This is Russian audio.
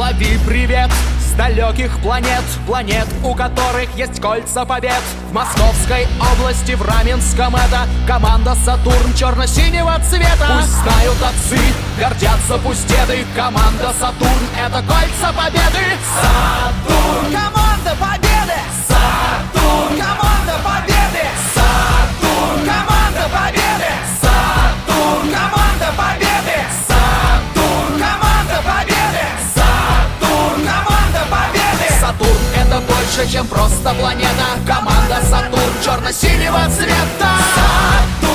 Лови привет с далеких планет, планет, у которых есть кольца побед. В Московской области, в Раменском это команда Сатурн черно-синего цвета. Пусть знают отцы, гордятся пусть деды, команда Сатурн это кольца победы. Сатурн, команда победы. Сатурн, команда победы. Сатурн, команда победы. Сатурн, команда победы. Сатурн, команда победы. Сатурн, команда победы. Сатурн это больше, чем просто планета. Команда Сатурн черно-синего цвета. Сатурн.